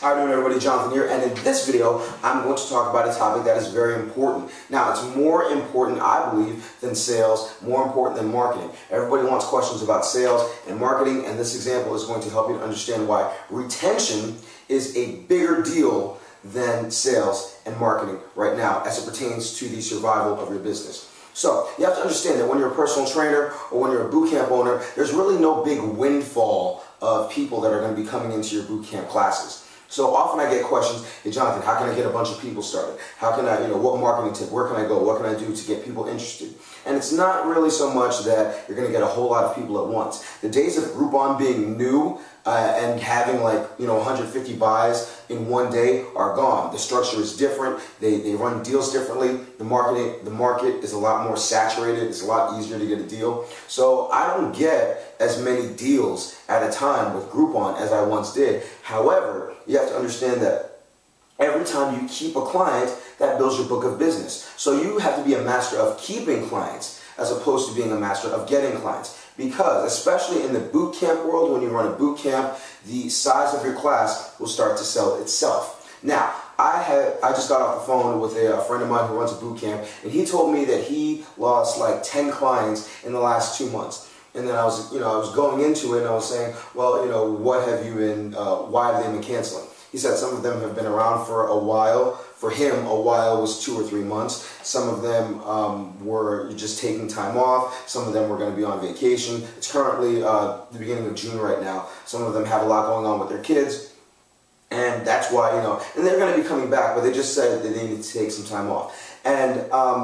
How are you doing, everybody? Jonathan here, and in this video I'm going to talk about a topic that is very important. Now, it's more important, I believe, than sales, more important than marketing. Everybody wants questions about sales and marketing, and this example is going to help you to understand why retention is a bigger deal than sales and marketing right now as it pertains to the survival of your business. So, you have to understand that when you're a personal trainer or when you're a boot camp owner, there's really no big windfall of people that are going to be coming into your boot camp classes. So often I get questions, hey Jonathan, how can I get a bunch of people started? How can I, what marketing tip, where can I go, what can I do to get people interested? And it's not really so much that you're going to get a whole lot of people at once. The days of Groupon being new and having 150 buys in one day are gone. The structure is different. They run deals differently. The market is a lot more saturated. It's a lot easier to get a deal. So I don't get as many deals at a time with Groupon as I once did. However, you have to understand that every time you keep a client, that builds your book of business. So you have to be a master of keeping clients as opposed to being a master of getting clients. Because, especially in the boot camp world, when you run a boot camp, the size of your class will start to sell itself. Now, I just got off the phone with a friend of mine who runs a boot camp, and he told me that he lost like 10 clients in the last 2 months. And then I was going into it and I was saying, well, what have you been, why have they been canceling? He said some of them have been around for a while. For him, a while was 2 or 3 months. Some of them were just taking time off. Some of them were going to be on vacation. It's currently the beginning of June right now. Some of them have a lot going on with their kids. And that's why, and they're going to be coming back, but they just said that they need to take some time off. And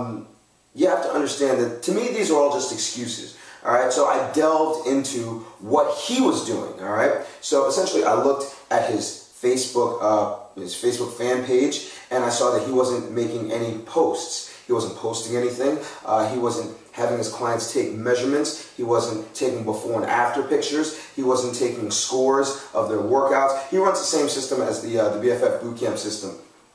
you have to understand that, to me, these are all just excuses. All right, so I delved into what he was doing. All right, so essentially I looked at his Facebook fan page, and I saw that he wasn't making any posts. He wasn't posting anything. He wasn't having his clients take measurements. He wasn't taking before and after pictures. He wasn't taking scores of their workouts. He runs the same system as the BFF Bootcamp system.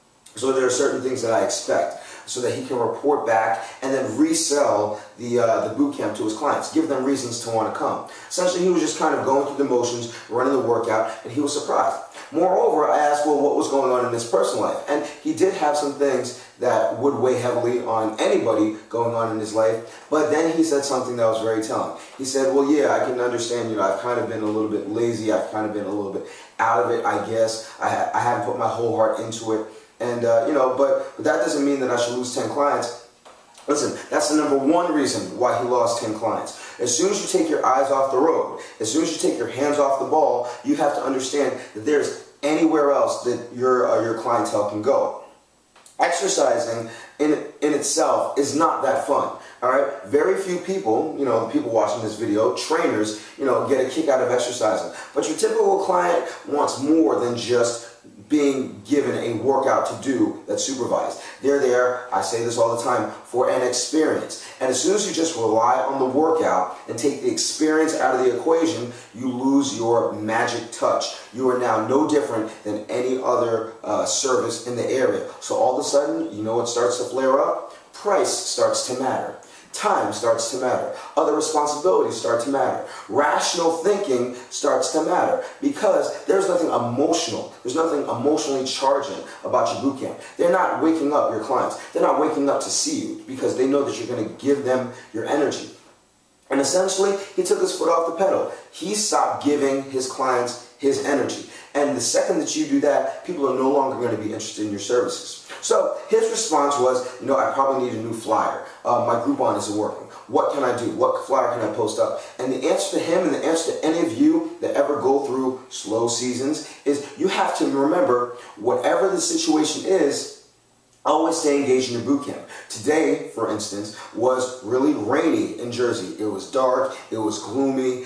So there are certain things that I expect, so that he can report back and then resell the boot camp to his clients, give them reasons to want to come. Essentially, he was just kind of going through the motions, running the workout, and he was surprised. Moreover, I asked, well, what was going on in his personal life? And he did have some things that would weigh heavily on anybody going on in his life, but then he said something that was very telling. He said, well, yeah, I can understand, I've kind of been a little bit lazy, I've kind of been a little bit out of it, I guess. I haven't put my whole heart into it. And, but that doesn't mean that I should lose 10 clients. Listen, that's the number one reason why he lost 10 clients. As soon as you take your eyes off the road, as soon as you take your hands off the ball, you have to understand that there's anywhere else that your clientele can go. Exercising in itself is not that fun. All right, very few people, people watching this video, trainers, get a kick out of exercising. But your typical client wants more than just being given a workout to do that's supervised. They're there, I say this all the time, for an experience. And as soon as you just rely on the workout and take the experience out of the equation, you lose your magic touch. You are now no different than any other service in the area. So all of a sudden, what starts to flare up? Price starts to matter. Time starts to matter. Other responsibilities start to matter. Rational thinking starts to matter, because there's nothing emotional. There's nothing emotionally charging about your boot camp. They're not waking up, your clients. They're not waking up to see you because they know that you're going to give them your energy. And essentially, he took his foot off the pedal. He stopped giving his clients his energy. And the second that you do that, people are no longer going to be interested in your services. So his response was, I probably need a new flyer. My Groupon isn't working. What can I do? What flyer can I post up? And the answer to him and the answer to any of you that ever go through slow seasons is you have to remember, whatever the situation is, always stay engaged in your boot camp. Today, for instance, was really rainy in Jersey. It was dark. It was gloomy.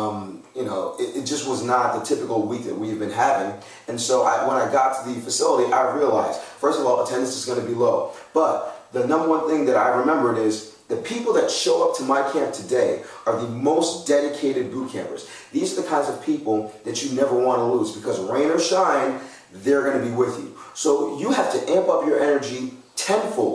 It just was not the typical week that we've been having. And so when I got to the facility, I realized, first of all, attendance is going to be low. But the number one thing that I remembered is the people that show up to my camp today are the most dedicated boot campers. These are the kinds of people that you never want to lose, because rain or shine, they're going to be with you. So you have to amp up your energy tenfold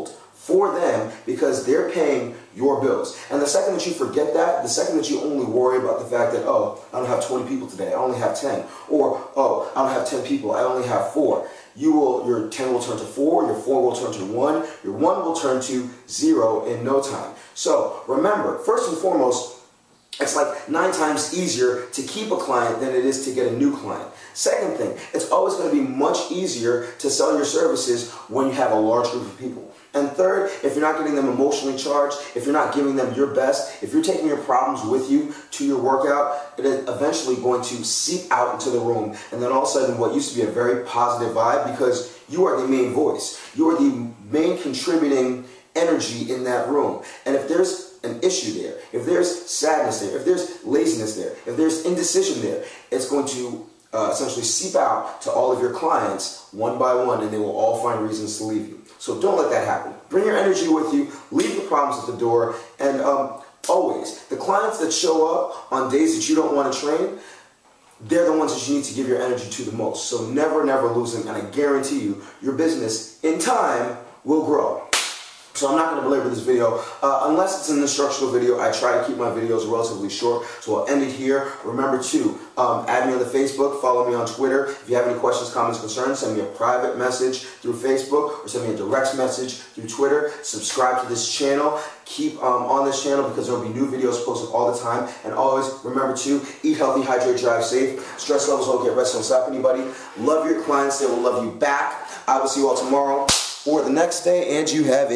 for them because they're paying your bills. And the second that you forget that, the second that you only worry about the fact that, oh, I don't have 20 people today, I only have 10, or, oh, I don't have 10 people, I only have 4, your 10 will turn to 4, your 4 will turn to 1, your 1 will turn to 0 in no time. So remember, first and foremost, it's like 9 times easier to keep a client than it is to get a new client. Second thing, it's always going to be much easier to sell your services when you have a large group of people. And third, if you're not getting them emotionally charged, if you're not giving them your best, if you're taking your problems with you to your workout, it is eventually going to seep out into the room. And then all of a sudden, what used to be a very positive vibe, because you are the main voice, you are the main contributing energy in that room. And if there's an issue there, if there's sadness there, if there's laziness there, if there's indecision there, it's going to essentially seep out to all of your clients one by one, and they will all find reasons to leave you. So don't let that happen. Bring your energy with you, leave the problems at the door, and always, the clients that show up on days that you don't want to train, they're the ones that you need to give your energy to the most. So never, never lose them, and I guarantee you, your business in time will grow. So I'm not going to belabor this video. Unless it's an instructional video, I try to keep my videos relatively short. So I'll end it here. Remember to add me on the Facebook, follow me on Twitter. If you have any questions, comments, concerns, send me a private message through Facebook or send me a direct message through Twitter. Subscribe to this channel. Keep on this channel because there will be new videos posted all the time. And always remember to eat healthy, hydrate, drive safe. Stress levels won't get rest, don't stop anybody. Love your clients, they will love you back. I will see you all tomorrow or the next day, and you have